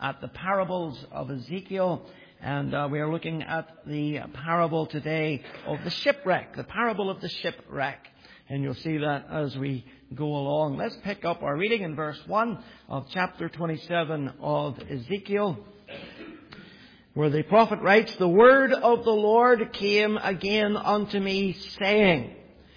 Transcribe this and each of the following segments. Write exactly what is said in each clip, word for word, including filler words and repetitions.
at the parables of Ezekiel. And uh, we are looking at the parable today of the shipwreck, the parable of the shipwreck. And you'll see that as we go along. Let's pick up our reading in verse one of chapter twenty-seven of Ezekiel, where the prophet writes, "The word of the Lord came again unto me, saying,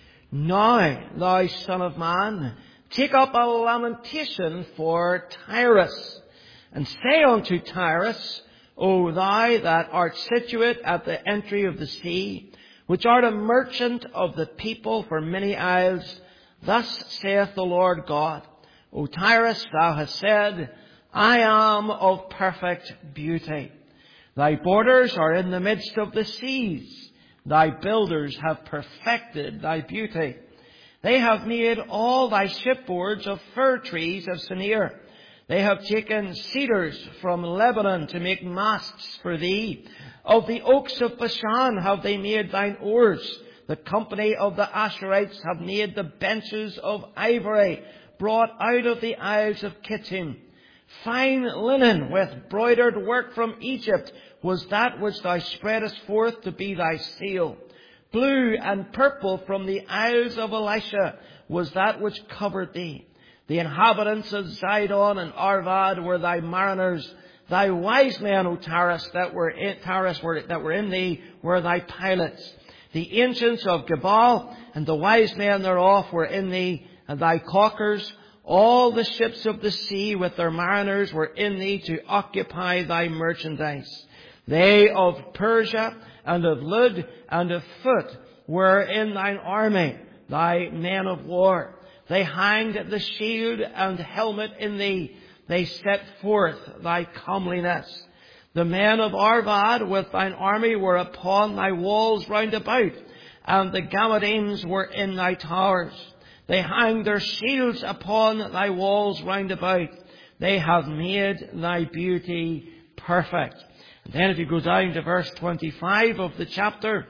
Now, thou son of man, take up a lamentation for Tyrus, and say unto Tyrus, O thou that art situate at the entry of the sea, which art a merchant of the people for many isles, thus saith the Lord God, O Tyrus, thou hast said, I am of perfect beauty. Thy borders are in the midst of the seas. Thy builders have perfected thy beauty. They have made all thy shipboards of fir trees of Senir. They have taken cedars from Lebanon to make masts for thee. Of the oaks of Bashan have they made thine oars. The company of the Asherites have made the benches of ivory, brought out of the isles of Kittim. Fine linen with broidered work from Egypt was that which thou spreadest forth to be thy seal. Blue and purple from the isles of Elisha was that which covered thee. The inhabitants of Zidon and Arvad were thy mariners. Thy wise men, O Tyrus, that were in, Tyrus were, that were in thee, were thy pilots. The ancients of Gebal and the wise men thereof were in thee, and thy caulkers. All the ships of the sea with their mariners were in thee to occupy thy merchandise. They of Persia and of Lud and of Phut were in thine army, thy men of war. They hanged the shield and helmet in thee. They set forth thy comeliness. The men of Arvad with thine army were upon thy walls round about, and the Gammadims were in thy towers. They hanged their shields upon thy walls round about. They have made thy beauty perfect. And then if you go down to verse twenty-five of the chapter,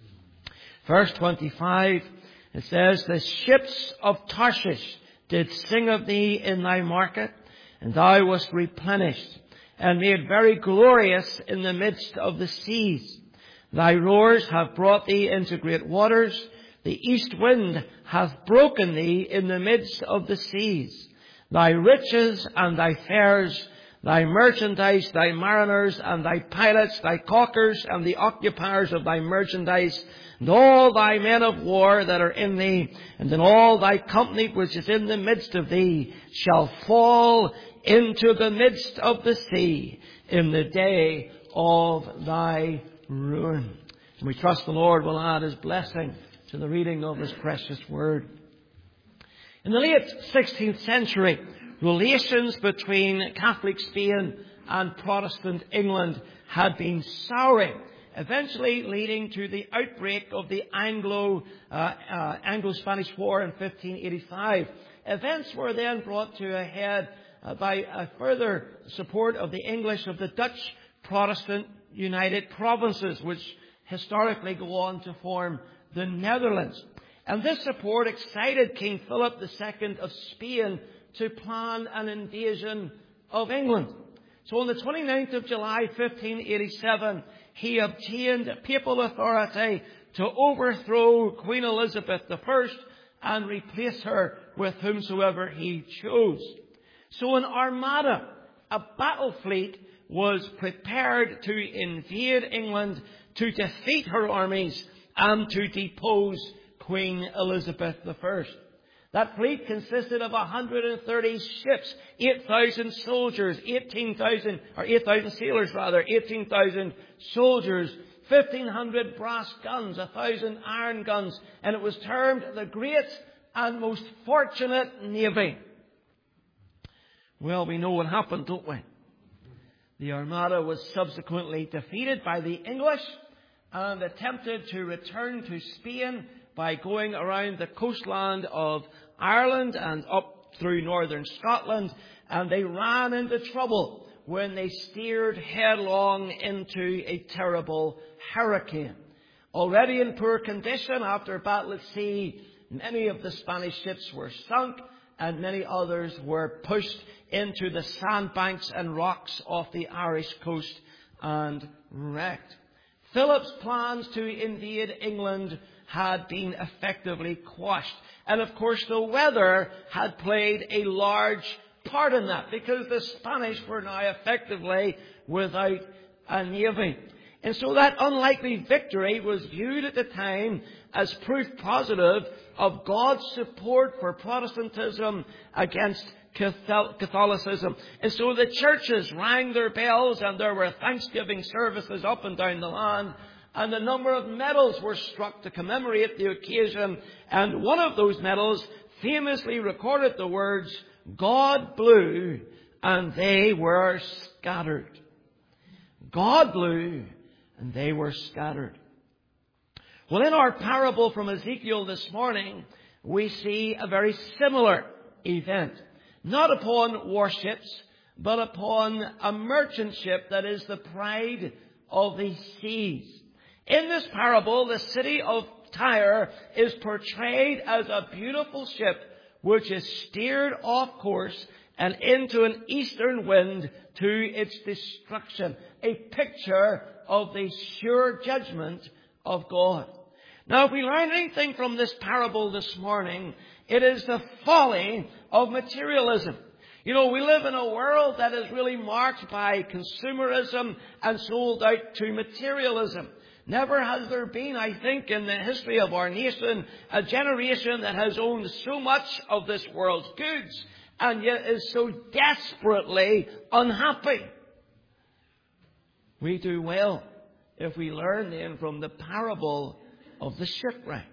verse twenty-five, it says, The ships of Tarshish did sing of thee in thy market, and thou wast replenished, and made very glorious in the midst of the seas. Thy roars have brought thee into great waters. The east wind hath broken thee in the midst of the seas. Thy riches and thy fares, thy merchandise, thy mariners and thy pilots, thy caulkers and the occupiers of thy merchandise, and all thy men of war that are in thee, and in all thy company which is in the midst of thee, shall fall into the midst of the sea in the day of thy ruin. And we trust the Lord will add his blessing to the reading of his precious word. In the late sixteenth century, relations between Catholic Spain and Protestant England had been souring, eventually leading to the outbreak of the Anglo, uh, uh, Anglo-Spanish War in fifteen eighty-five. Events were then brought to a head uh, by a further support of the English of the Dutch Protestant United Provinces, which historically go on to form the Netherlands. And this support excited King Philip the Second of Spain to plan an invasion of England. So on the twenty-ninth of July, fifteen eighty-seven, he obtained papal authority to overthrow Queen Elizabeth the First and replace her with whomsoever he chose. So an armada, a battle fleet, was prepared to invade England, to defeat her armies, and to depose Queen Elizabeth the First. That fleet consisted of one hundred thirty ships, eight thousand soldiers, eighteen thousand, or eight thousand sailors rather, eighteen thousand soldiers, fifteen hundred brass guns, one thousand iron guns, and it was termed the Great and Most Fortunate Navy. Well, we know what happened, don't we? The Armada was subsequently defeated by the English and attempted to return to Spain by going around the coastland of Ireland and up through northern Scotland, and they ran into trouble when they steered headlong into a terrible hurricane. Already in poor condition after battle at sea, many of the Spanish ships were sunk, and many others were pushed into the sandbanks and rocks off the Irish coast and wrecked. Philip's plans to invade England had been effectively quashed. And of course the weather had played a large part in that, because the Spanish were now effectively without a navy. And so that unlikely victory was viewed at the time as proof positive of God's support for Protestantism against Catholicism. And so the churches rang their bells, and there were thanksgiving services up and down the land, and a number of medals were struck to commemorate the occasion. And one of those medals famously recorded the words, "God blew and they were scattered." God blew and they were scattered. Well, in our parable from Ezekiel this morning, we see a very similar event. Not upon warships, but upon a merchant ship that is the pride of the seas. In this parable, the city of Tyre is portrayed as a beautiful ship which is steered off course and into an eastern wind to its destruction. A picture of the sure judgment of God. Now, if we learn anything from this parable this morning, it is the folly of materialism. You know, we live in a world that is really marked by consumerism and sold out to materialism. Never has there been, I think, in the history of our nation, a generation that has owned so much of this world's goods and yet is so desperately unhappy. We do well if we learn then from the parable of the shipwreck.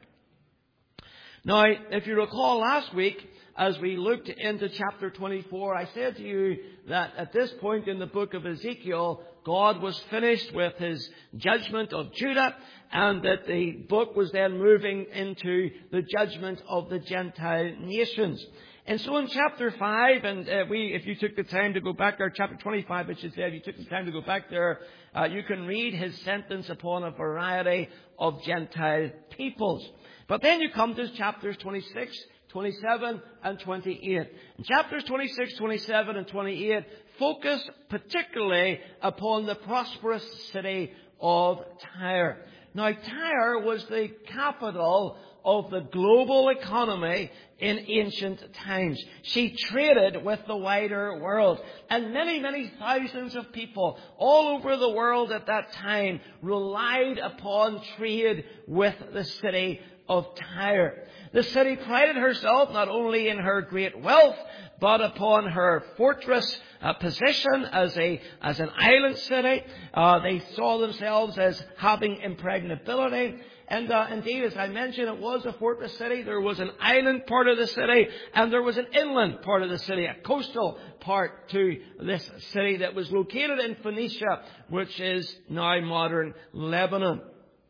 Now, if you recall last week, as we looked into chapter twenty-four, I said to you that at this point in the book of Ezekiel, God was finished with his judgment of Judah, and that the book was then moving into the judgment of the Gentile nations. And so in chapter five, and uh, we, if you took the time to go back there, chapter twenty-five, I should say, if you took the time to go back there, uh, you can read his sentence upon a variety of Gentile peoples. But then you come to chapters twenty-six, twenty-seven, and twenty-eight. And chapters twenty-six, twenty-seven, and twenty-eight focus particularly upon the prosperous city of Tyre. Now, Tyre was the capital of the global economy in ancient times. She traded with the wider world. And many, many thousands of people all over the world at that time relied upon trade with the city of Tyre. The city prided herself not only in her great wealth, but upon her fortress uh, position as a as an island city. Uh, they saw themselves as having impregnability. And uh, indeed, as I mentioned, it was a fortress city. There was an island part of the city, and there was an inland part of the city, a coastal part to this city that was located in Phoenicia, which is now modern Lebanon.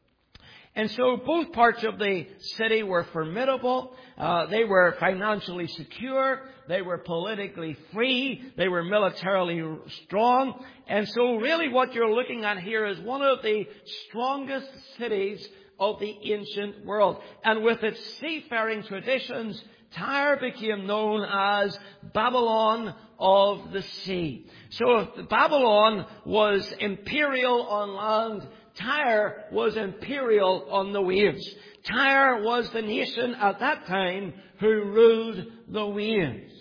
And so both parts of the city were formidable. Uh, they were financially secure. They were politically free. They were militarily strong. And so really what you're looking at here is one of the strongest cities of the ancient world. And with its seafaring traditions, Tyre became known as Babylon of the sea. So if Babylon was imperial on land, Tyre was imperial on the waves. Tyre was the nation at that time who ruled the waves.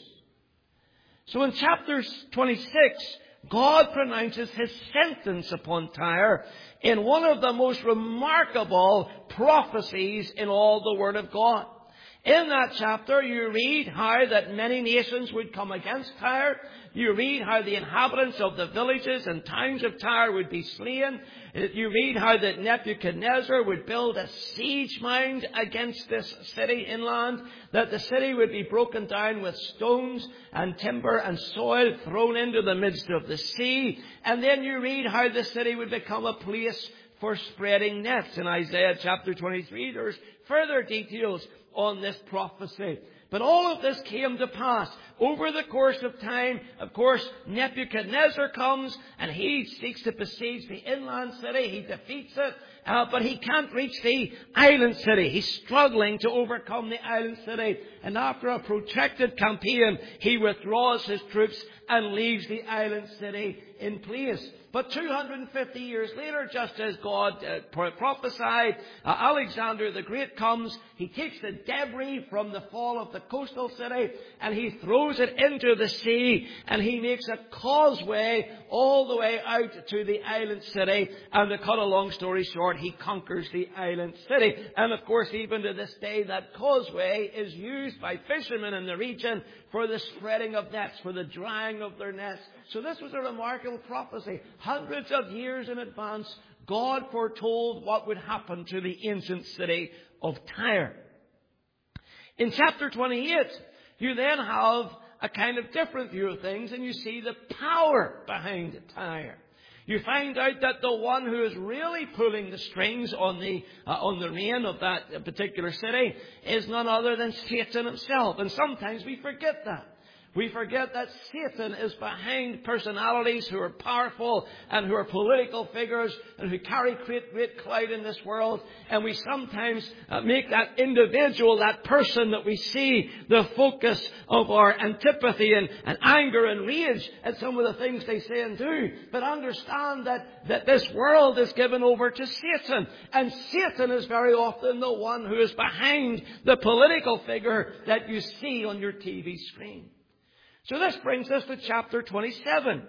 So in chapter twenty-six, God pronounces his sentence upon Tyre in one of the most remarkable prophecies in all the Word of God. In that chapter, you read how that many nations would come against Tyre. You read how the inhabitants of the villages and towns of Tyre would be slain. You read how that Nebuchadnezzar would build a siege mound against this city inland, that the city would be broken down with stones and timber and soil thrown into the midst of the sea. And then you read how the city would become a place for spreading nets. In Isaiah chapter twenty-three, there's further details on this prophecy. But all of this came to pass over the course of time, of course, Nebuchadnezzar comes and he seeks to besiege the inland city. He defeats it, uh, but he can't reach the island city. He's struggling to overcome the island city. And after a protracted campaign, he withdraws his troops and leaves the island city in place. But two hundred fifty years later, just as God uh, prophesied, uh, Alexander the Great comes. He takes the debris from the fall of the coastal city and he throws it into the sea, and he makes a causeway all the way out to the island city. And to cut a long story short, he conquers the island city. And of course, even to this day, that causeway is used by fishermen in the region for the spreading of nets, for the drying of their nets. So this was a remarkable prophecy. Hundreds of years in advance, God foretold what would happen to the ancient city of Tyre. In chapter twenty-eight, you then have a kind of different view of things, and you see the power behind Tyre. You find out that the one who is really pulling the strings on the uh, on the rein of that particular city is none other than Satan himself. And sometimes we forget that. We forget that Satan is behind personalities who are powerful and who are political figures and who carry great, great clout in this world. And we sometimes uh, make that individual, that person that we see, the focus of our antipathy and, and anger and rage at some of the things they say and do. But understand that, that this world is given over to Satan. And Satan is very often the one who is behind the political figure that you see on your T V screen. So this brings us to chapter twenty-seven.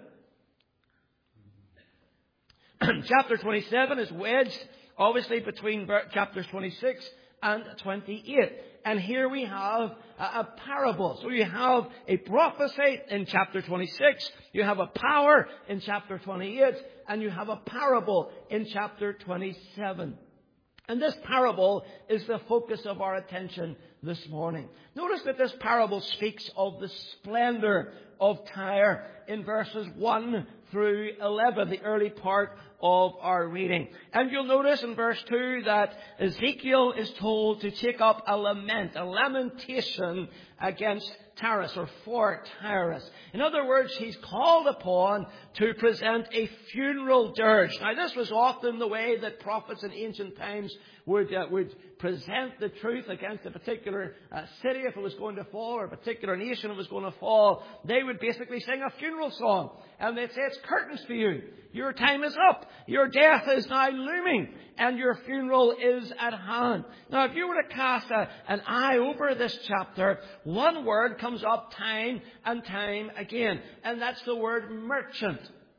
Chapter twenty-seven is wedged, obviously, between chapters twenty-six and twenty-eight. And here we have a, a parable. So you have a prophecy in chapter twenty-six, you have a power in chapter twenty-eight, and you have a parable in chapter twenty-seven. And this parable is the focus of our attention this morning. Notice that this parable speaks of the splendor of Tyre in verses one through eleven, the early part of our reading. And you'll notice in verse two that Ezekiel is told to take up a lament, a lamentation against Tyrus, or for Tyrus. In other words, he's called upon to present a funeral dirge. Now, this was often the way that prophets in ancient times would uh, would present the truth against a particular uh, city if it was going to fall, or a particular nation if it was going to fall. They would basically sing a funeral song, and they'd say, it's curtains for you. Your time is up. Your death is now looming, and your funeral is at hand. Now, if you were to cast a, an eye over this chapter, one word comes up time and time again, and that's the word merchant.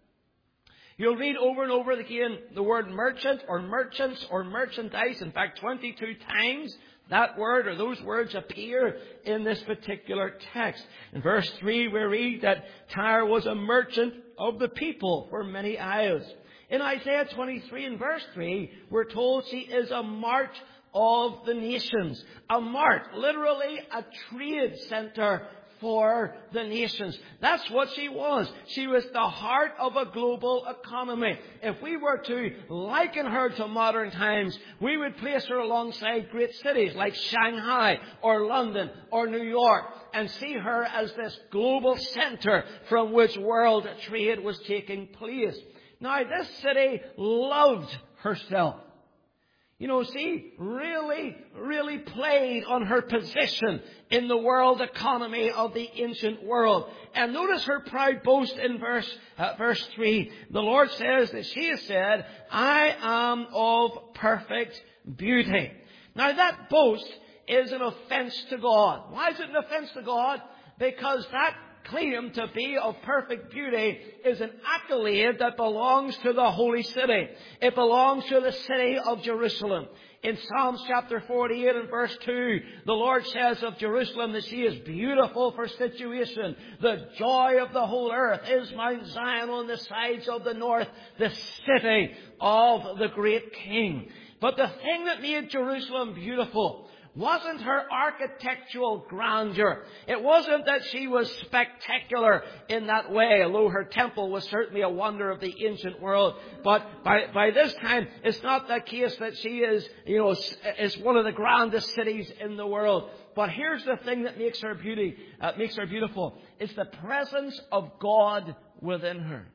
You'll read over and over again the word merchant or merchants or merchandise. In fact, twenty-two times that word or those words appear in this particular text. In verse three, we read that Tyre was a merchant of the people for many isles. In Isaiah twenty-three and verse three, we're told she is a mart of the nations. A mart, literally a trade center for the nations. That's what she was. She was the heart of a global economy. If we were to liken her to modern times, we would place her alongside great cities like Shanghai or London or New York and see her as this global center from which world trade was taking place. Now, this city loved herself. You know, she really, really played on her position in the world economy of the ancient world. And notice her proud boast in verse uh, verse three. The Lord says that she has said, I am of perfect beauty. Now, that boast is an offense to God. Why is it an offense to God? Because that claim to be of perfect beauty is an accolade that belongs to the holy city. It belongs to the city of Jerusalem. In Psalms chapter forty-eight and verse two, the Lord says of Jerusalem that she is beautiful for situation. The joy of the whole earth is Mount Zion on the sides of the north, the city of the great King. But the thing that made Jerusalem beautiful wasn't her architectural grandeur. It wasn't that she was spectacular in that way, although her temple was certainly a wonder of the ancient world. But by, by this time, it's not the case that she is, you know, is one of the grandest cities in the world. But here's the thing that makes her beauty, uh, makes her beautiful. It's the presence of God within her.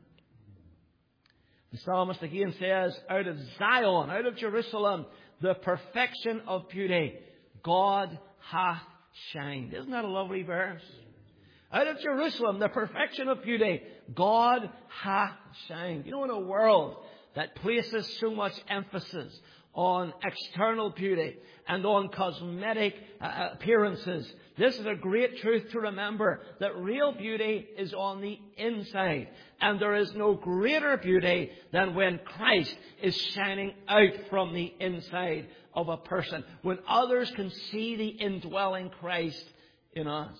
The psalmist again says, out of Zion, out of Jerusalem, the perfection of beauty, God hath shined. Isn't that a lovely verse? Out of Jerusalem, the perfection of beauty, God hath shined. You know, in a world that places so much emphasis on external beauty and on cosmetic uh, appearances, this is a great truth to remember, that real beauty is on the inside. And there is no greater beauty than when Christ is shining out from the inside of a person, when others can see the indwelling Christ in us.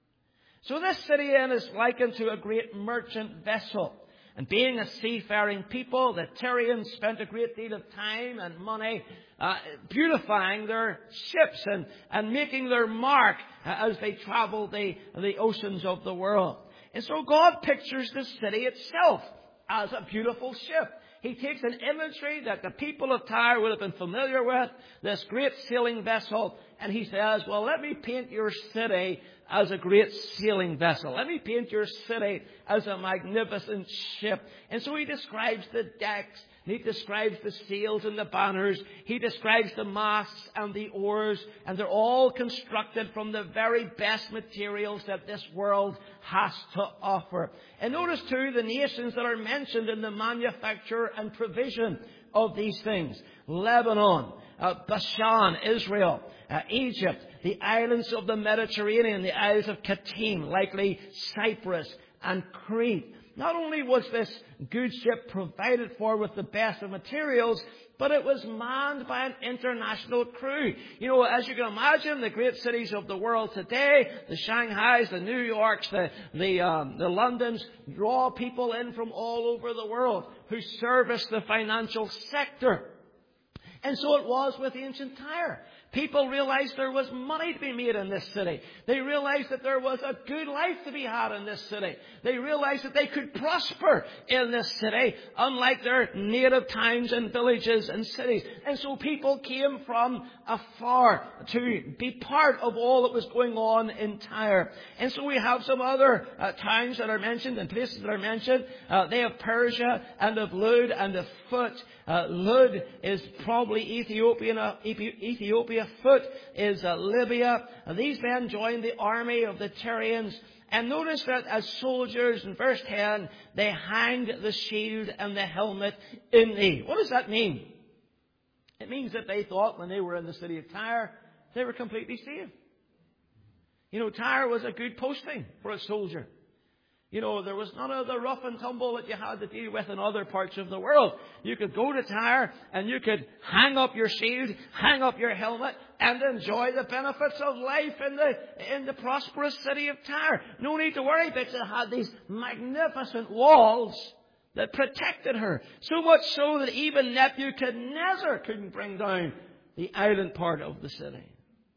So this city then is likened to a great merchant vessel. And being a seafaring people, the Tyrians spent a great deal of time and money uh, beautifying their ships and, and making their mark uh, as they traveled the, the oceans of the world. And so God pictures the city itself as a beautiful ship. He takes an imagery that the people of Tyre would have been familiar with, this great sailing vessel, and he says, well, let me paint your city as a great sailing vessel. Let me paint your city as a magnificent ship. And so he describes the decks, he describes the sails and the banners, he describes the masts and the oars, and they're all constructed from the very best materials that this world has to offer. And notice too the nations that are mentioned in the manufacture and provision of these things. Lebanon, uh, Bashan, Israel, uh, Egypt, the islands of the Mediterranean, the Isles of Katim, likely Cyprus and Crete. Not only was this good ship provided for with the best of materials, but it was manned by an international crew. You know, as you can imagine, the great cities of the world today, the Shanghais, the New Yorks, the the, um, the Londons, draw people in from all over the world who service the financial sector. And so it was with ancient Tyre. People realized there was money to be made in this city. They realized that there was a good life to be had in this city. They realized that they could prosper in this city, unlike their native towns and villages and cities. And so people came from afar to be part of all that was going on in Tyre. And so we have some other uh, towns that are mentioned and places that are mentioned. Uh, they have Persia and of Lud and of Phut. Uh, Lud is probably Ethiopian, uh, Ethiopia. Phut is uh, Libya. Uh, these men joined the army of the Tyrians. And notice that as soldiers, in verse ten, they hanged the shield and the helmet in thee. What does that mean? It means that they thought when they were in the city of Tyre, they were completely safe. You know, Tyre was a good posting for a soldier. You know, there was none of the rough and tumble that you had to deal with in other parts of the world. You could go to Tyre and you could hang up your shield, hang up your helmet, and enjoy the benefits of life in the in the prosperous city of Tyre. No need to worry, because it had these magnificent walls that protected her. So much so that even Nebuchadnezzar couldn't bring down the island part of the city.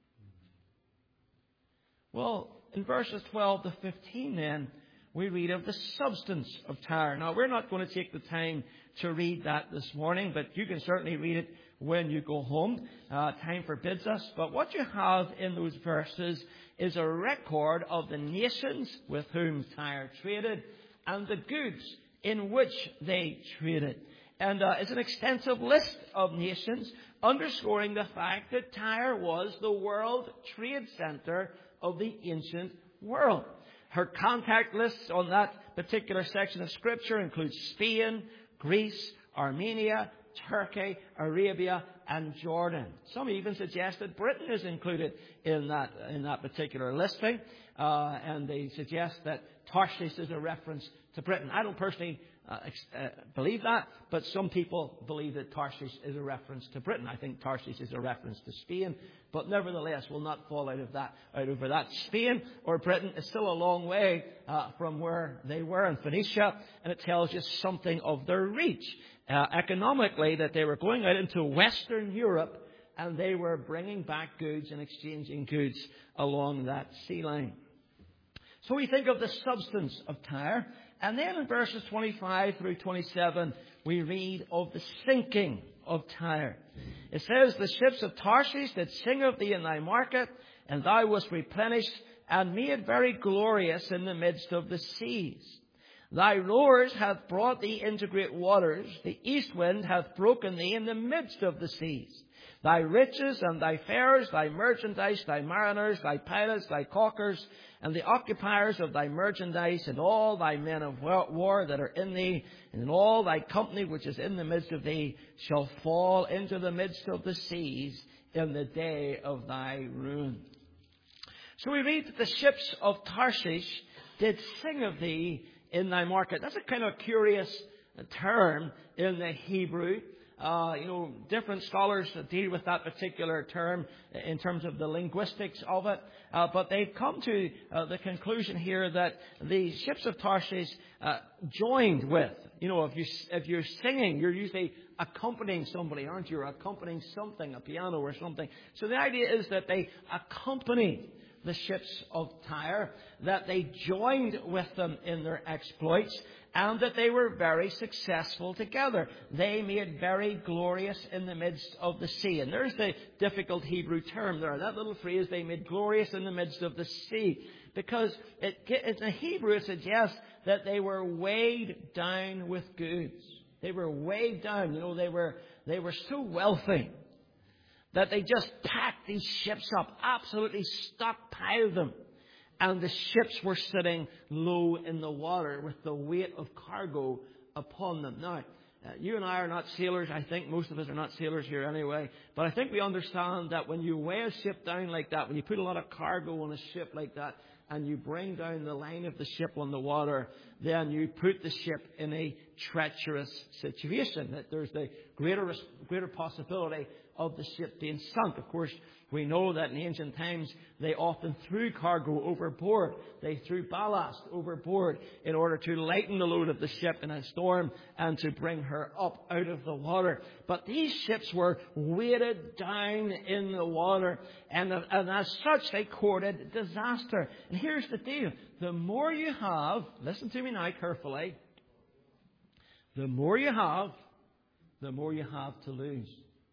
Well, in verses twelve to fifteen then, we read of the substance of Tyre. Now, we're not going to take the time to read that this morning, but you can certainly read it when you go home. Uh, time forbids us. But what you have in those verses is a record of the nations with whom Tyre traded and the goods in which they traded. And uh, it's an extensive list of nations, underscoring the fact that Tyre was the world trade center of the ancient world. Her contact lists on that particular section of Scripture include Spain, Greece, Armenia, Turkey, Arabia, and Jordan. Some even suggest that Britain is included in that in that particular listing, uh, and they suggest that Tarshish is a reference to Britain. I don't personally uh, ex- uh, believe that, but some people believe that Tarshish is a reference to Britain. I think Tarshish is a reference to Spain, but nevertheless will not fall out of that out over that. Spain or Britain is still a long way uh, from where they were in Phoenicia, and it tells you something of their reach uh, economically, that they were going out into Western Europe and they were bringing back goods and exchanging goods along that sea line. So we think of the substance of Tyre. And then in verses twenty-five through twenty-seven, we read of the sinking of Tyre. It says, the ships of Tarshish did sing of thee in thy market, and thou wast replenished and made very glorious in the midst of the seas. Thy rowers hath brought thee into great waters. The east wind hath broken thee in the midst of the seas. Thy riches and thy fares, thy merchandise, thy mariners, thy pilots, thy caulkers, and the occupiers of thy merchandise, and all thy men of war that are in thee, and in all thy company which is in the midst of thee, shall fall into the midst of the seas in the day of thy ruin. So we read that the ships of Tarshish did sing of thee in thy market. That's a kind of curious term in the Hebrew. Uh, you know, different scholars deal with that particular term in terms of the linguistics of it. Uh, but they've come to uh, the conclusion here that the ships of Tarshish uh, joined with, you know, if, you, if you're singing, you're usually accompanying somebody, aren't you? Or accompanying something, a piano or something. So the idea is that they accompanied the ships of Tyre, that they joined with them in their exploits, and that they were very successful together. They made very glorious in the midst of the sea. And there's the difficult Hebrew term there. That little phrase, they made glorious in the midst of the sea. Because it, in the Hebrew it suggests that they were weighed down with goods. They were weighed down. You know, they were, they were so wealthy that they just packed these ships up, absolutely stockpiled them. And the ships were sitting low in the water with the weight of cargo upon them. Now, uh, you and I are not sailors. I think most of us are not sailors here anyway. But I think we understand that when you weigh a ship down like that, when you put a lot of cargo on a ship like that, and you bring down the line of the ship on the water, then you put the ship in a treacherous situation. That there's the greater, greater possibility of the ship being sunk. Of course, we know that in ancient times they often threw cargo overboard. They threw ballast overboard in order to lighten the load of the ship in a storm and to bring her up out of the water. But these ships were weighted down in the water, and, and as such they courted disaster. And here's the deal. The more you have, listen to me now carefully, the more you have, the more you have to lose.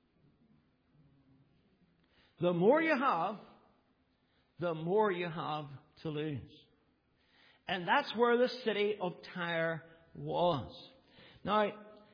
The more you have, the more you have to lose. And that's where the city of Tyre was. Now,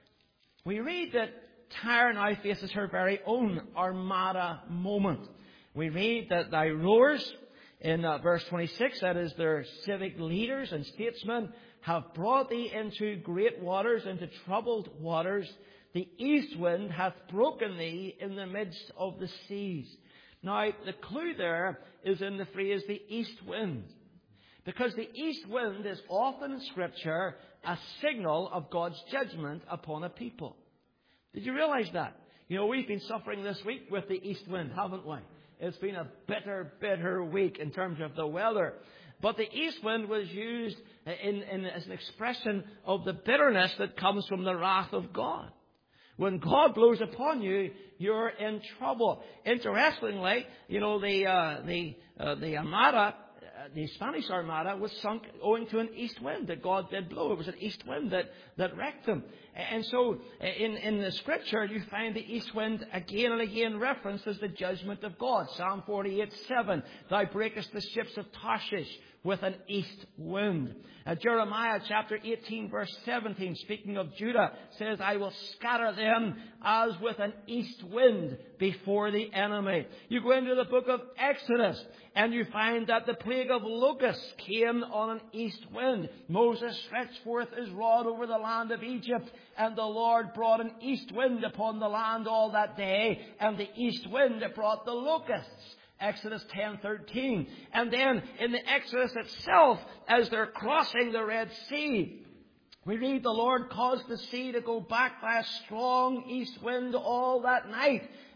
we read that Tyre now faces her very own Armada moment. We read that thy rowers, in uh, verse twenty-six, that is their civic leaders and statesmen, have brought thee into great waters, into troubled waters. The east wind hath broken thee in the midst of the seas. Now, the clue there is in the phrase, the east wind. Because the east wind is often in Scripture a signal of God's judgment upon a people. Did you realize that? You know, we've been suffering this week with the east wind, haven't we? It's been a bitter, bitter week in terms of the weather. But the east wind was used in, in, as an expression of the bitterness that comes from the wrath of God. When God blows upon you, you're in trouble. Interestingly, you know, the uh, the uh, the Armada, uh, the Spanish Armada, was sunk owing to an east wind that God did blow. It was an east wind that, that wrecked them. And so, in, in the Scripture, you find the east wind again and again referenced as the judgment of God. Psalm forty-eight seven, thou breakest the ships of Tarshish with an east wind. Uh, Jeremiah chapter eighteen verse seventeen, speaking of Judah, says, I will scatter them as with an east wind before the enemy. You go into the book of Exodus and you find that the plague of locusts came on an east wind. Moses stretched forth his rod over the land of Egypt, and the Lord brought an east wind upon the land all that day, and the east wind brought the locusts. Exodus ten thirteen. And then in the Exodus itself, as they're crossing the Red Sea, we read the Lord caused the sea to go back by a strong east wind all that night.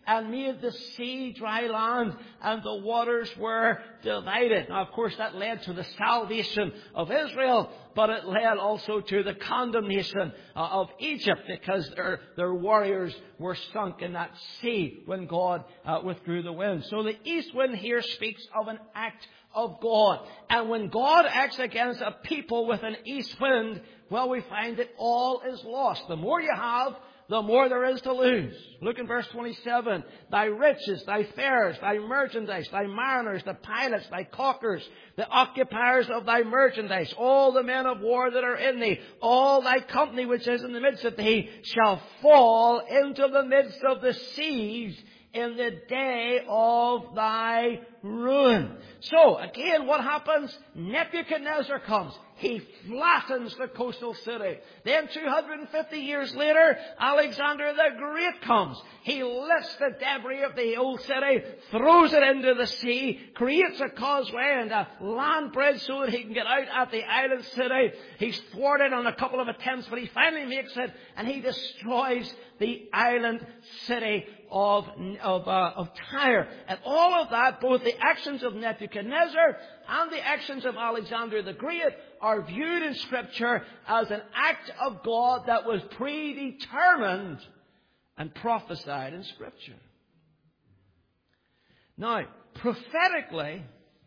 and made the sea dry land, and the waters were divided. Now, of course, that led to the salvation of Israel, but it led also to the condemnation uh, of Egypt, because their, their warriors were sunk in that sea when God uh, withdrew the wind. So the east wind here speaks of an act of God. And when God acts against a people with an east wind, well, we find that all is lost. The more you have, the more there is to lose. Look in verse twenty-seven. Thy riches, thy fares, thy merchandise, thy mariners, the pilots, thy caulkers, the occupiers of thy merchandise, all the men of war that are in thee, all thy company which is in the midst of thee, shall fall into the midst of the seas in the day of thy ruin. So, again, what happens? Nebuchadnezzar comes. He flattens the coastal city. Then two hundred fifty years later, Alexander the Great comes. He lifts the debris of the old city, throws it into the sea, creates a causeway and a land bridge so that he can get out at the island city. He's thwarted on a couple of attempts, but he finally makes it, and he destroys the island city of, of, uh, of Tyre. And all of that, both the actions of Nebuchadnezzar and the actions of Alexander the Great, are viewed in Scripture as an act of God that was predetermined and prophesied in Scripture. Now, prophetically,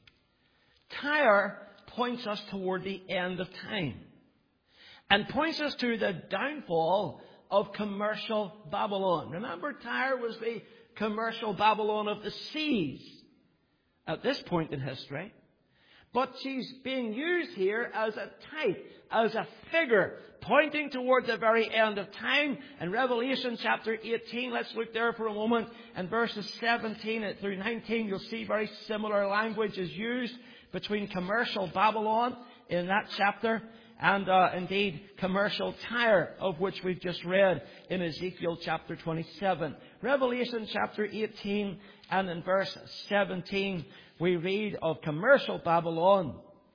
Tyre points us toward the end of time and points us to the downfall of commercial Babylon. Remember, Tyre was the commercial Babylon of the seas at this point in history. But she's being used here as a type, as a figure, pointing toward the very end of time. In Revelation chapter eighteen, let's look there for a moment. In verses seventeen through nineteen, you'll see very similar language is used between commercial Babylon in that chapter and uh, indeed commercial Tyre, of which we've just read in Ezekiel chapter twenty-seven. Revelation chapter eighteen and in verse seventeen, we read of commercial Babylon.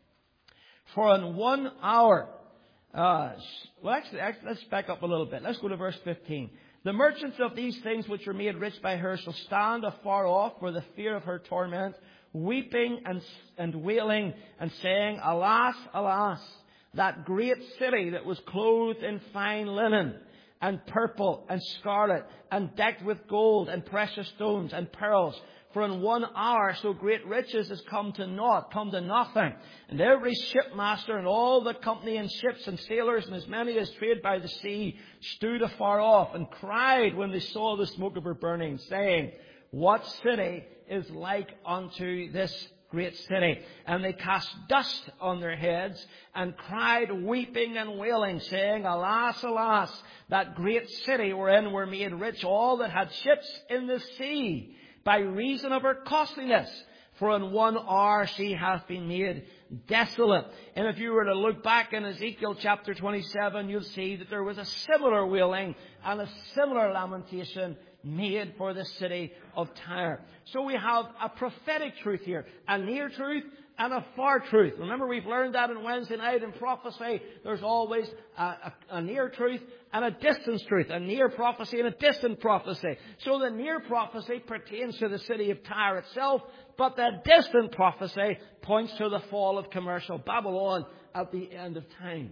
For in one hour, uh, well actually, actually, let's back up a little bit. Let's go to verse fifteen. The merchants of these things which were made rich by her shall stand afar off for the fear of her torment, weeping and, and wailing and saying, Alas, alas, that great city that was clothed in fine linen and purple and scarlet and decked with gold and precious stones and pearls. For in one hour so great riches has come to naught, come to nothing. And every shipmaster and all the company and ships and sailors and as many as trade by the sea stood afar off and cried when they saw the smoke of her burning, saying, What city is like unto this great city? And they cast dust on their heads and cried, weeping and wailing, saying, Alas, alas, that great city wherein were made rich all that had ships in the sea, by reason of her costliness. For in one hour she hath been made desolate. And if you were to look back in Ezekiel chapter twenty-seven, you'll see that there was a similar wailing and a similar lamentation made for the city of Tyre. So we have a prophetic truth here, a near truth and a far truth. Remember, we've learned that on Wednesday night in prophecy. There's always a, a, a near truth and a distant truth, a near prophecy and a distant prophecy. So the near prophecy pertains to the city of Tyre itself, but the distant prophecy points to the fall of commercial Babylon at the end of time.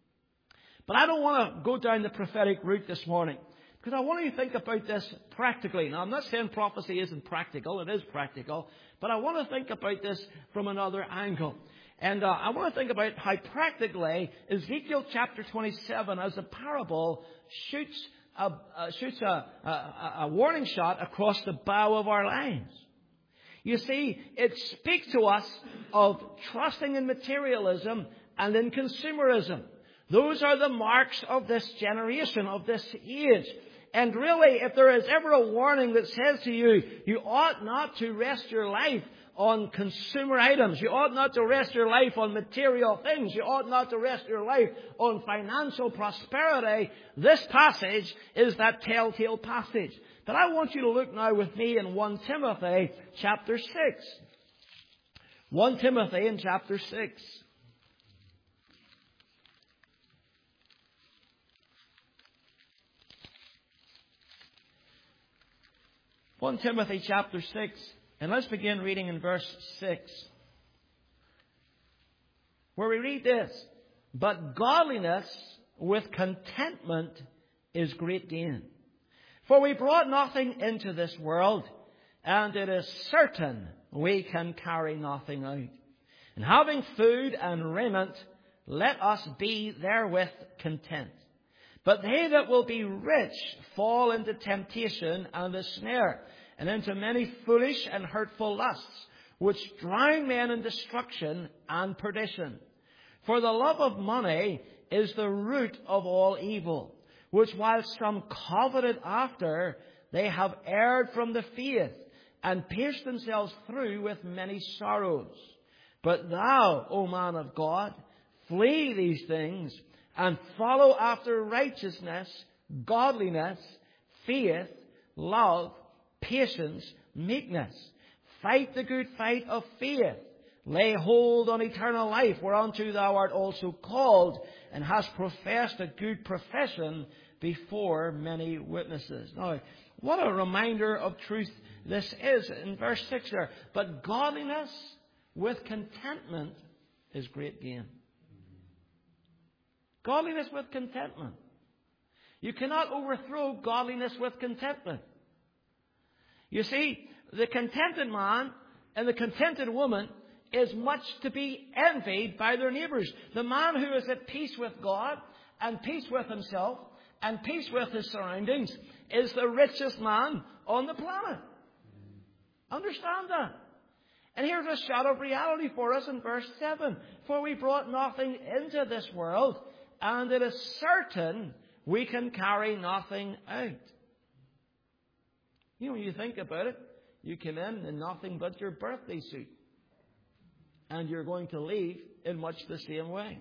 But I don't want to go down the prophetic route this morning, because I want you to think about this practically. Now, I'm not saying prophecy isn't practical. It is practical. But I want to think about this from another angle. And uh, I want to think about how practically Ezekiel chapter twenty-seven as a parable shoots a, uh, shoots a, a, a warning shot across the bow of our lives. You see, it speaks to us of trusting in materialism and in consumerism. Those are the marks of this generation, of this age. And really, if there is ever a warning that says to you, you ought not to rest your life on consumer items. You ought not to rest your life on material things. You ought not to rest your life on financial prosperity. This passage is that telltale passage. But I want you to look now with me in First Timothy chapter six. First Timothy in chapter six. First Timothy chapter six, and let's begin reading in verse six, where we read this: "But godliness with contentment is great gain. For we brought nothing into this world, and it is certain we can carry nothing out. And having food and raiment, let us be therewith content. But they that will be rich fall into temptation and a snare, and into many foolish and hurtful lusts, which drown men in destruction and perdition. For the love of money is the root of all evil, which while some coveted after, they have erred from the faith, and pierced themselves through with many sorrows. But thou, O man of God, flee these things, and follow after righteousness, godliness, faith, love, patience, meekness. Fight the good fight of faith. Lay hold on eternal life, whereunto thou art also called, and hast professed a good profession before many witnesses." Now, what a reminder of truth this is in verse six there. "But godliness with contentment is great gain." Godliness with contentment. You cannot overthrow godliness with contentment. You see, the contented man and the contented woman is much to be envied by their neighbours. The man who is at peace with God and peace with himself and peace with his surroundings is the richest man on the planet. Understand that. And here's a shot of reality for us in verse seven. "For we brought nothing into this world, and it is certain we can carry nothing out." You know, when you think about it, you come in in nothing but your birthday suit. And you're going to leave in much the same way.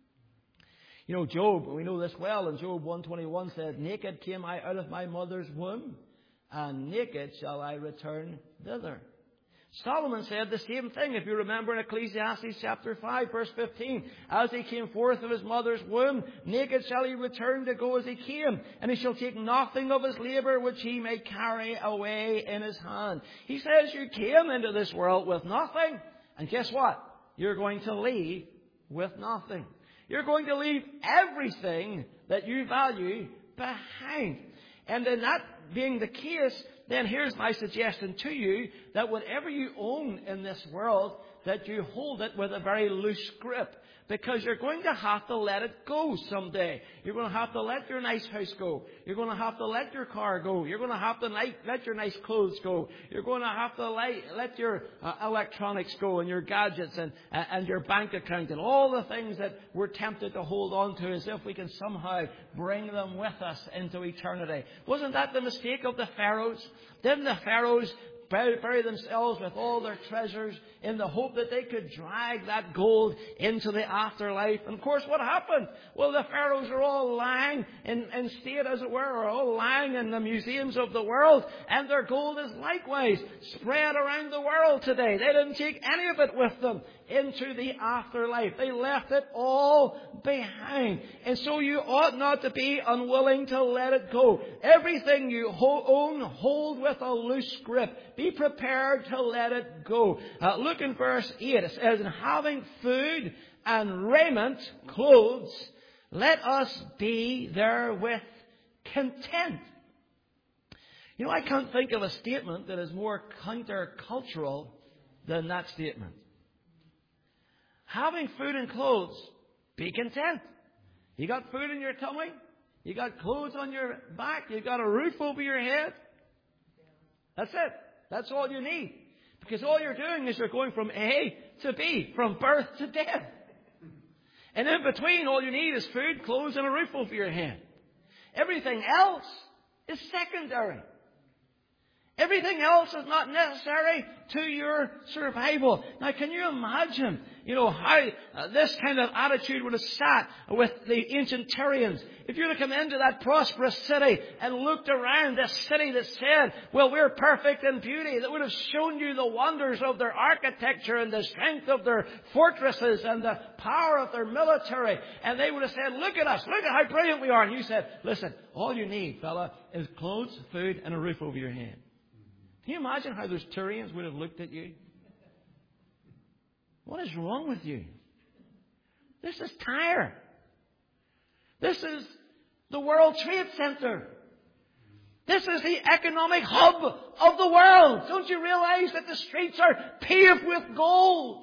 You know, Job, we know this well, in Job one twenty-one said, "Naked came I out of my mother's womb, and naked shall I return thither." Solomon said the same thing, if you remember, in Ecclesiastes chapter five, verse fifteen. "As he came forth of his mother's womb, naked shall he return to go as he came, and he shall take nothing of his labour which he may carry away in his hand." He says you came into this world with nothing, and guess what? You're going to leave with nothing. You're going to leave everything that you value behind. And in that being the case, then here's my suggestion to you, that whatever you own in this world, that you hold it with a very loose grip. Because you're going to have to let it go someday. You're going to have to let your nice house go. You're going to have to let your car go. You're going to have to let your nice clothes go. You're going to have to let your uh, electronics go, and your gadgets, and, and your bank account, and all the things that we're tempted to hold on to as if we can somehow bring them with us into eternity. Wasn't that the mistake of the Pharaohs? Didn't the Pharaohs bury themselves with all their treasures in the hope that they could drag that gold into the afterlife? And of course, what happened? Well, the pharaohs are all lying in, in state, as it were, are all lying in the museums of the world, and their gold is likewise spread around the world today. They didn't take any of it with them into the afterlife. They left it all behind. And so you ought not to be unwilling to let it go. Everything you ho- own, hold with a loose grip. Be prepared to let it go. Uh, look in verse eight. It says, "And having food and raiment, clothes, let us be therewith content." You know, I can't think of a statement that is more countercultural than that statement. Having food and clothes, be content. You got food in your tummy. You got clothes on your back. You got a roof over your head. That's it. That's all you need. Because all you're doing is you're going from A to B, from birth to death. And in between, all you need is food, clothes, and a roof over your head. Everything else is secondary. Everything else is not necessary to your survival. Now, can you imagine, you know, how uh, this kind of attitude would have sat with the ancient Tyrians? If you were to come into that prosperous city and looked around, this city that said, well, we're perfect in beauty, that would have shown you the wonders of their architecture and the strength of their fortresses and the power of their military. And they would have said, look at us, look at how brilliant we are. And you said, listen, all you need, fella, is clothes, food, and a roof over your head. Can you imagine how those Tyrians would have looked at you? What is wrong with you? This is Tyre. This is the World Trade Center. This is the economic hub of the world. Don't you realize that the streets are paved with gold?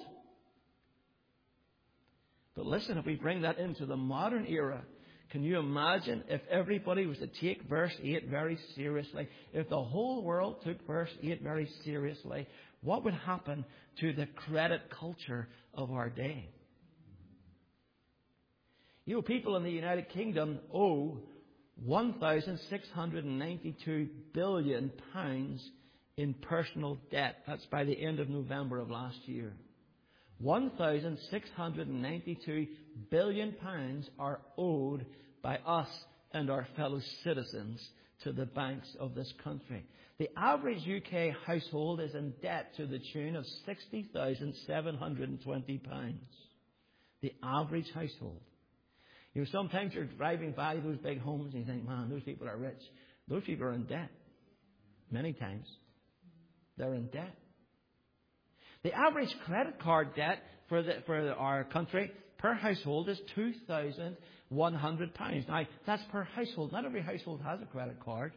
But listen, if we bring that into the modern era, can you imagine if everybody was to take verse eight very seriously? If the whole world took verse eight very seriously, what would happen to the credit culture of our day? You know, people in the United Kingdom owe one thousand six hundred ninety-two billion pounds in personal debt. That's by the end of November of last year. one thousand six hundred ninety-two billion pounds are owed by us and our fellow citizens to the banks of this country. The average U K household is in debt to the tune of sixty thousand seven hundred twenty pounds. The average household. You know, sometimes you're driving by those big homes and you think, man, those people are rich. Those people are in debt. Many times. They're in debt. The average credit card debt for the, for our country per household is two thousand one hundred pounds. Now, that's per household. Not every household has a credit card.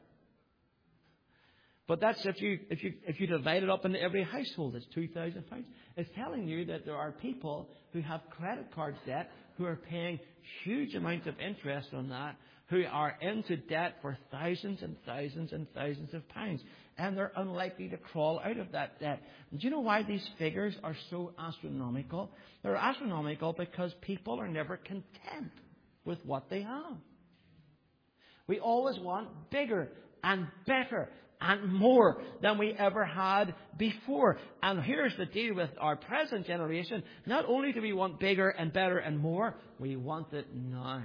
But that's if you if you if you divide it up into every household, it's two thousand pounds. It's telling you that there are people who have credit card debt who are paying huge amounts of interest on that, who are into debt for thousands and thousands and thousands of pounds. And they're unlikely to crawl out of that debt. Do you know why these figures are so astronomical? They're astronomical because people are never content with what they have. We always want bigger and better and more than we ever had before. And here's the deal with our present generation. Not only do we want bigger and better and more, we want it now.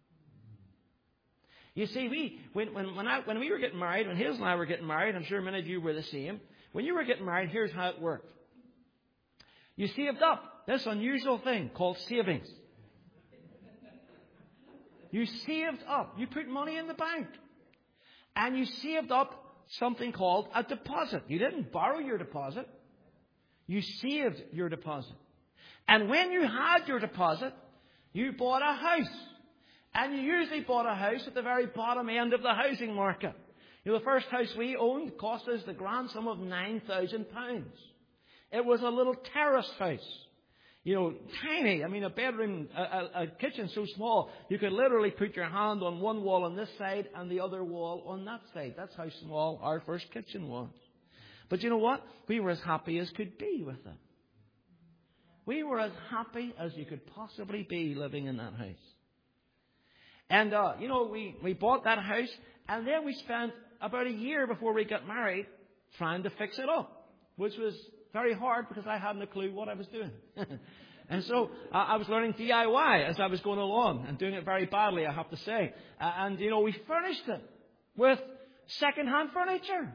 You see, we when when when, I, when we were getting married, when Hazel and I were getting married, I'm sure many of you were the same. When you were getting married, here's how it worked. You saved up this unusual thing called savings. You saved up. You put money in the bank. And you saved up something called a deposit. You didn't borrow your deposit. You saved your deposit. And when you had your deposit, you bought a house. And you usually bought a house at the very bottom end of the housing market. You know, the first house we owned cost us the grand sum of nine thousand pounds. It was a little terrace house. You know, tiny. I mean, a bedroom, a, a, a kitchen so small, you could literally put your hand on one wall on this side and the other wall on that side. That's how small our first kitchen was. But you know what? We were as happy as could be with it. We were as happy as you could possibly be living in that house. And, uh, you know, we, we bought that house, and then we spent about a year before we got married trying to fix it up, which was very hard because I hadn't a clue what I was doing. And so uh, I was learning D I Y as I was going along and doing it very badly, I have to say. Uh, and, you know, we furnished it with second-hand furniture.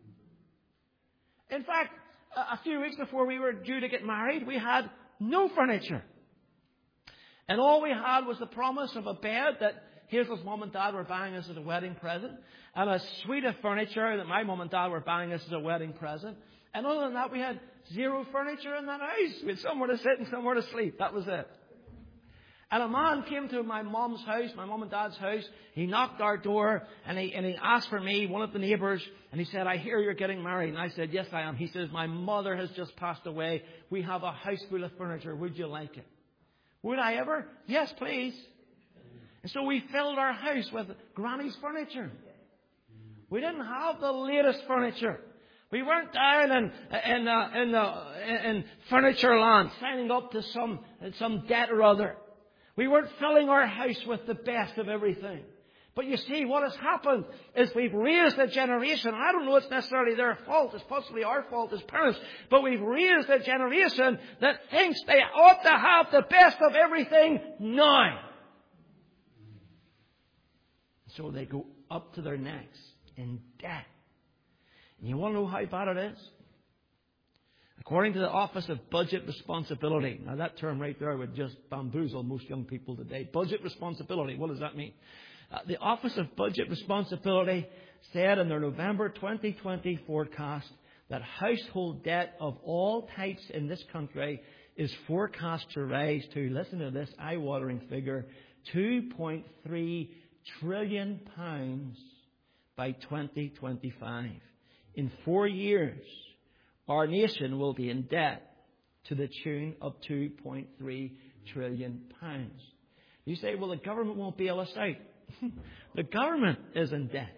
In fact, a, a few weeks before we were due to get married, we had no furniture. And all we had was the promise of a bed that Hazel's mum and dad were buying us as a wedding present, and a suite of furniture that my mum and dad were buying us as a wedding present. And other than that, we had zero furniture in that house. We had somewhere to sit and somewhere to sleep. That was it. And a man came to my mum's house, my mum and dad's house. He knocked our door and he, and he asked for me, one of the neighbours, and he said, I hear you're getting married. And I said, yes, I am. He says, my mother has just passed away. We have a house full of furniture. Would you like it? Would I ever? Yes, please. And so we filled our house with Granny's furniture. We didn't have the latest furniture. We weren't down in in uh, in, uh, in furniture land signing up to some some debt or other. We weren't filling our house with the best of everything. But you see, what has happened is we've raised a generation. I don't know it's necessarily their fault. It's possibly our fault as parents. But we've raised a generation that thinks they ought to have the best of everything now. So they go up to their necks in debt. And you want to know how bad it is? According to the Office of Budget Responsibility. Now that term right there would just bamboozle most young people today. Budget responsibility. What does that mean? Uh, the Office of Budget Responsibility said in their November twenty twenty forecast that household debt of all types in this country is forecast to rise to, listen to this eye-watering figure, two point three trillion pounds by twenty twenty-five. In four years, our nation will be in debt to the tune of two point three trillion pounds. You say, well, the government won't bail us out. The government is in debt.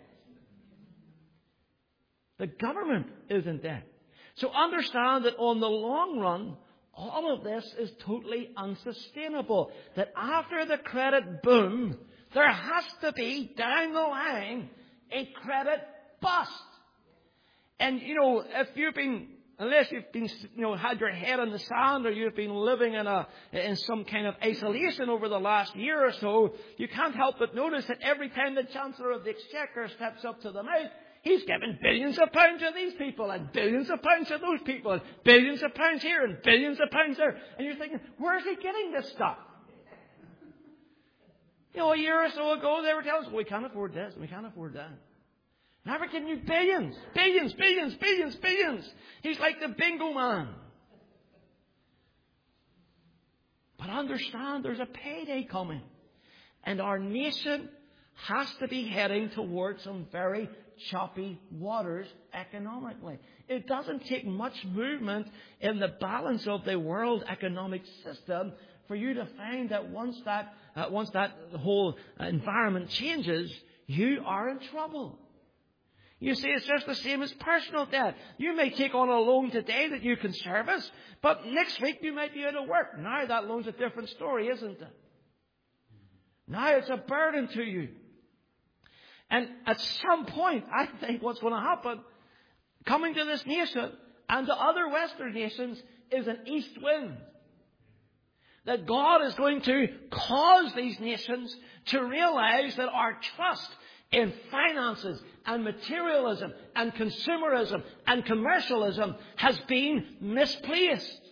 The government is in debt. So understand that on the long run, all of this is totally unsustainable. That after the credit boom, there has to be, down the line, a credit bust. And, you know, if you've been, unless you've been, you know, had your head in the sand, or you've been living in a, in some kind of isolation over the last year or so, you can't help but notice that every time the Chancellor of the Exchequer steps up to the mic, he's giving billions of pounds to these people, and billions of pounds to those people, and billions of pounds here, and billions of pounds there. And you're thinking, where's he getting this stuff? You know, a year or so ago, they were telling us, well, we can't afford this, we can't afford that. Now we're giving you billions, billions, billions, billions, billions. He's like the bingo man. But understand, there's a payday coming. And our nation has to be heading towards some very choppy waters economically. It doesn't take much movement in the balance of the world economic system for you to find that once that uh, once that whole environment changes, you are in trouble. You see, it's just the same as personal debt. You may take on a loan today that you can service, but next week you might be out of work. Now that loan's a different story, isn't it? Now it's a burden to you. And at some point, I think what's going to happen, coming to this nation and to other Western nations, is an east wind. That God is going to cause these nations to realize that our trust in finances and materialism and consumerism and commercialism has been misplaced.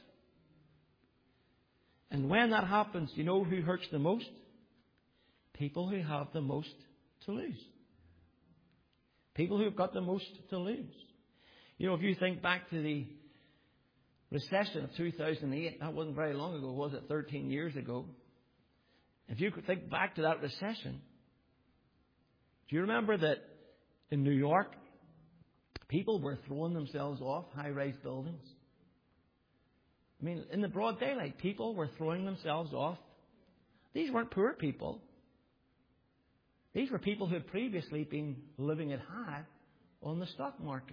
And when that happens, you know who hurts the most? People who have the most to lose. People who've got the most to lose. You know, if you think back to the recession of two thousand eight, that wasn't very long ago, was it? thirteen years ago. If you could think back to that recession, do you remember that in New York, people were throwing themselves off high-rise buildings? I mean, in the broad daylight, people were throwing themselves off. These weren't poor people. These were people who had previously been living at high on the stock market.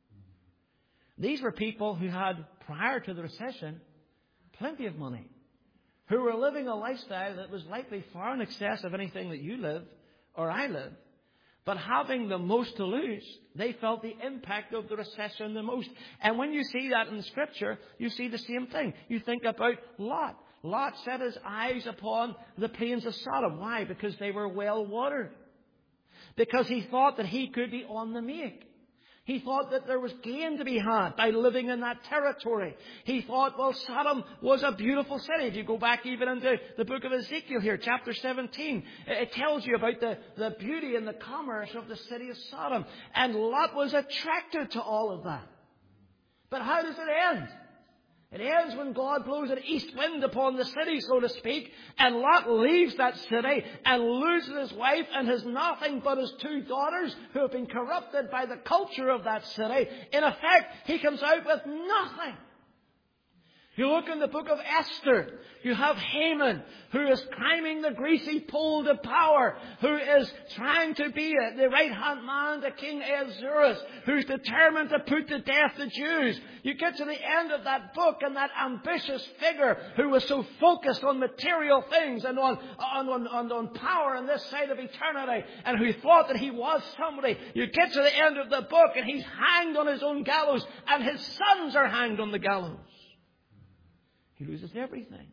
These were people who had, prior to the recession, plenty of money, who were living a lifestyle that was likely far in excess of anything that you live or I live. But having the most to lose, they felt the impact of the recession the most. And when you see that in Scripture, you see the same thing. You think about Lot. Lot set his eyes upon the plains of Sodom. Why? Because they were well watered. Because he thought that he could be on the make. He thought that there was gain to be had by living in that territory. He thought, well, Sodom was a beautiful city. If you go back even into the book of Ezekiel here, chapter seventeen, it tells you about the, the beauty and the commerce of the city of Sodom. And Lot was attracted to all of that. But how does it end? It ends when God blows an east wind upon the city, so to speak, and Lot leaves that city and loses his wife and has nothing but his two daughters who have been corrupted by the culture of that city. In effect, he comes out with nothing. You look in the book of Esther, you have Haman, who is climbing the greasy pole to power, who is trying to be the right-hand man to King Ahasuerus, who's determined to put to death the Jews. You get to the end of that book, and that ambitious figure who was so focused on material things and on, on, on, on power on this side of eternity, and who thought that he was somebody. You get to the end of the book, and he's hanged on his own gallows, and his sons are hanged on the gallows. He loses everything.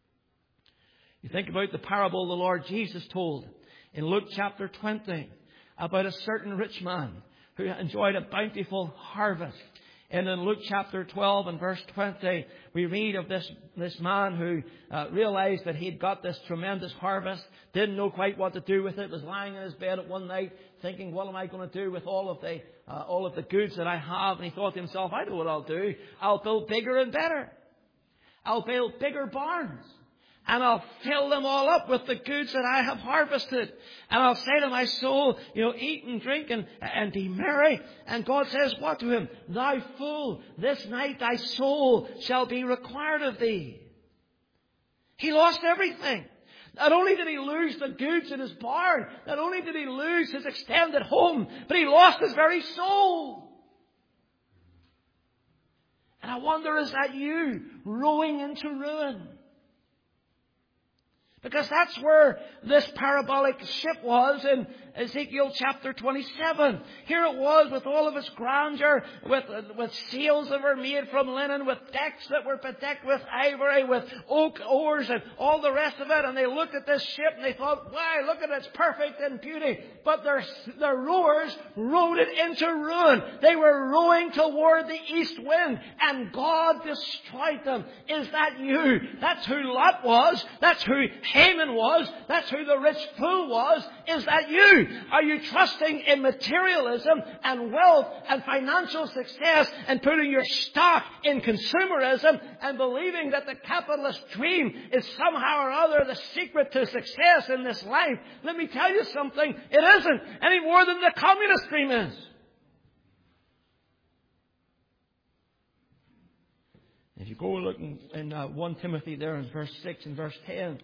You think about the parable the Lord Jesus told in Luke chapter twenty about a certain rich man who enjoyed a bountiful harvest And in Luke chapter twelve and verse twenty, we read of this, this man who uh, realized that he'd got this tremendous harvest, didn't know quite what to do with it, was lying in his bed at one night thinking, what am I going to do with all of the uh, all of the goods that I have? And he thought to himself, I know what I'll do. I'll build bigger and better. I'll build bigger barns. And I'll fill them all up with the goods that I have harvested. And I'll say to my soul, you know, eat and drink and, and be merry. And God says what to him? Thou fool, this night thy soul shall be required of thee. He lost everything. Not only did he lose the goods in his barn, not only did he lose his extended home, but he lost his very soul. And I wonder, is that you rowing into ruin? Because that's where this parabolic ship was in Ezekiel chapter twenty-seven. Here it was with all of its grandeur, with, with sails that were made from linen, with decks that were bedecked with ivory, with oak oars and all the rest of it. And they looked at this ship and they thought, wow, look at it, it's perfect in beauty. But their, their rowers rowed it into ruin. They were rowing toward the east wind, and God destroyed them. Is that you? That's who Lot was. That's who Haman was. That's who the rich fool was. Is that you? Are you trusting in materialism and wealth and financial success and putting your stock in consumerism and believing that the capitalist dream is somehow or other the secret to success in this life? Let me tell you something. It isn't any more than the communist dream is. If you go looking in uh, First Timothy there in verse six and verse ten,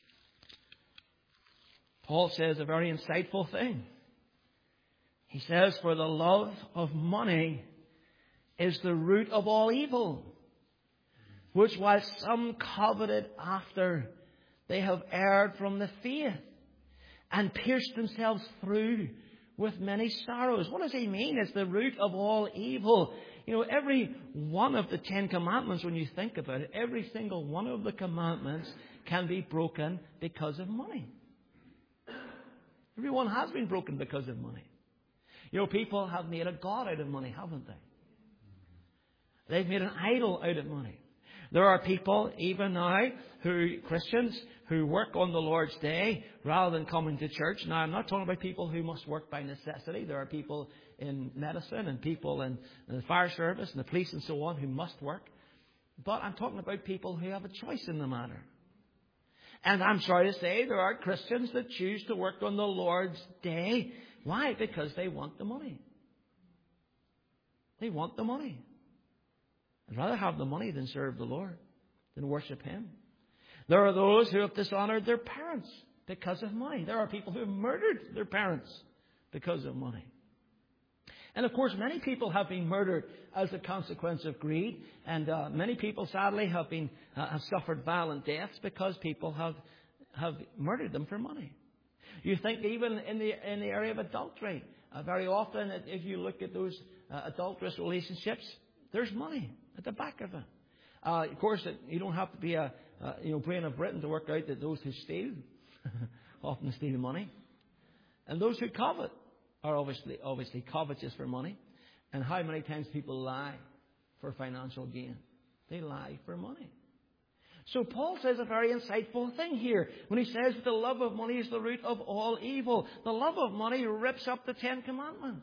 Paul says a very insightful thing. He says, for the love of money is the root of all evil, which while some coveted after, they have erred from the faith and pierced themselves through with many sorrows. What does he mean? It's the root of all evil. You know, every one of the Ten Commandments, when you think about it, every single one of the commandments can be broken because of money. Everyone has been broken because of money. You know, people have made a god out of money, haven't they? They've made an idol out of money. There are people, even now, who, Christians, who work on the Lord's Day rather than coming to church. Now, I'm not talking about people who must work by necessity. There are people in medicine and people in the fire service and the police and so on who must work. But I'm talking about people who have a choice in the matter. And I'm sorry to say, there are Christians that choose to work on the Lord's Day. Why? Because they want the money. They want the money. I'd rather have the money than serve the Lord, than worship Him. There are those who have dishonored their parents because of money. There are people who have murdered their parents because of money. And of course, many people have been murdered as a consequence of greed. And uh, many people, sadly, have been uh, have suffered violent deaths because people have have murdered them for money. You think even in the in the area of adultery, uh, very often, if you look at those uh, adulterous relationships, there's money at the back of it. Uh, of course, you don't have to be a uh, you know brain of Britain to work out that those who steal often steal money, and those who covet are obviously obviously covetous for money. And how many times people lie for financial gain? They lie for money. So Paul says a very insightful thing here when he says that the love of money is the root of all evil. The love of money rips up the Ten Commandments.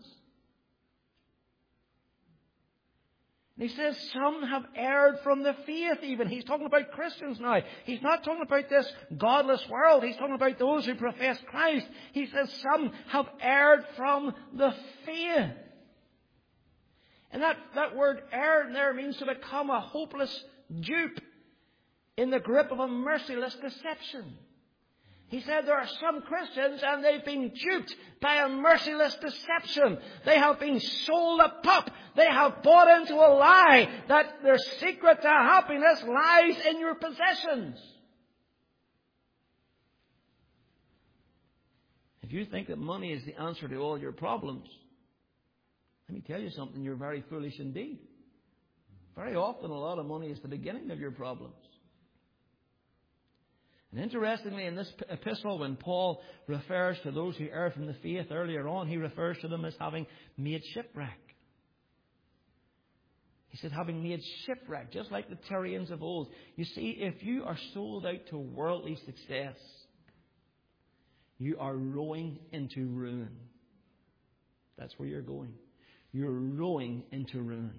And he says some have erred from the faith even. He's talking about Christians now. He's not talking about this godless world. He's talking about those who profess Christ. He says some have erred from the faith. And that, that word erred there means to become a hopeless dupe in the grip of a merciless deception. He said there are some Christians and they've been duped by a merciless deception. They have been sold a pup. They have bought into a lie that their secret to happiness lies in your possessions. If you think that money is the answer to all your problems, let me tell you something, you're very foolish indeed. Very often a lot of money is the beginning of your problems. And interestingly, in this epistle, when Paul refers to those who err from the faith earlier on, he refers to them as having made shipwreck. He said, having made shipwreck, just like the Tyrians of old. You see, if you are sold out to worldly success, you are rowing into ruin. That's where you're going. You're rowing into ruin.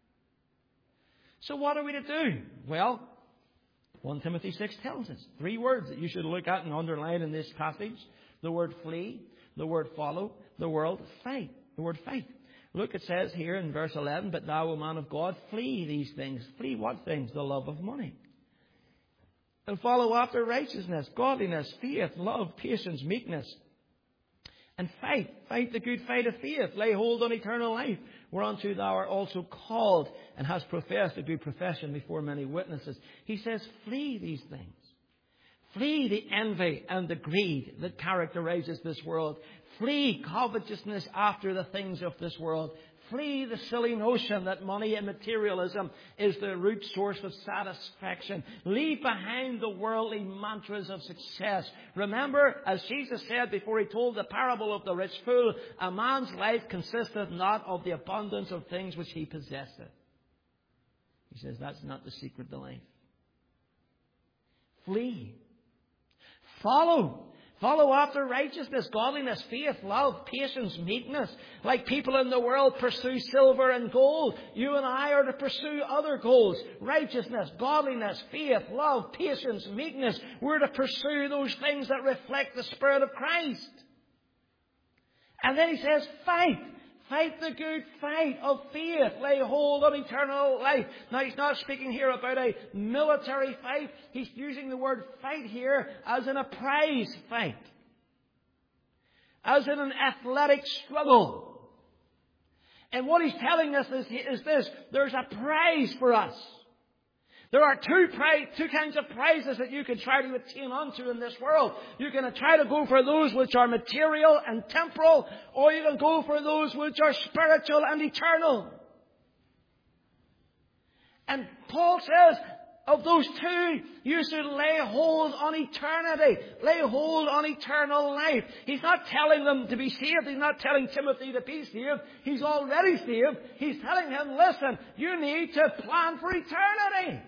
So what are we to do? Well, First Timothy six tells us three words that you should look at and underline in this passage. The word flee, the word follow, the word fight. The word fight. Look, it says here in verse eleven, but thou, O man of God, flee these things. Flee what things? The love of money. And follow after righteousness, godliness, faith, love, patience, meekness. And fight. Fight the good fight of faith. Lay hold on eternal life, whereunto thou art also called, and hast professed a good profession before many witnesses. He says, flee these things. Flee the envy and the greed that characterizes this world. Flee covetousness after the things of this world. Flee the silly notion that money and materialism is the root source of satisfaction. Leave behind the worldly mantras of success. Remember, as Jesus said before he told the parable of the rich fool, a man's life consisteth not of the abundance of things which he possesseth. He says that's not the secret to life. Flee. Follow. Follow after righteousness, godliness, faith, love, patience, meekness. Like people in the world pursue silver and gold, you and I are to pursue other goals. Righteousness, godliness, faith, love, patience, meekness. We're to pursue those things that reflect the Spirit of Christ. And then he says, fight. Fight the good fight of faith. Lay hold on eternal life. Now, he's not speaking here about a military fight. He's using the word fight here as in a prize fight. As in an athletic struggle. And what he's telling us is, is this. There's a prize for us. There are two prize, two kinds of prizes that you can try to attain onto in this world. You can try to go for those which are material and temporal, or you can go for those which are spiritual and eternal. And Paul says, of those two, you should lay hold on eternity. Lay hold on eternal life. He's not telling them to be saved. He's not telling Timothy to be saved. He's already saved. He's telling him, listen, you need to plan for eternity.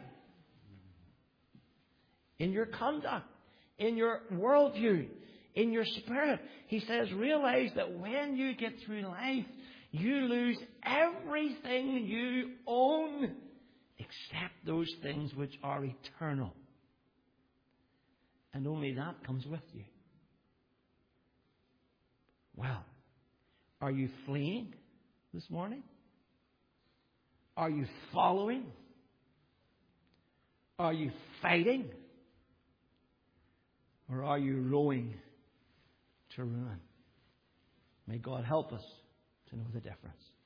In your conduct, in your worldview, in your spirit. He says, realize that when you get through life, you lose everything you own except those things which are eternal. And only that comes with you. Well, are you fleeing this morning? Are you following? Are you fighting? Or are you rowing to ruin? May God help us to know the difference.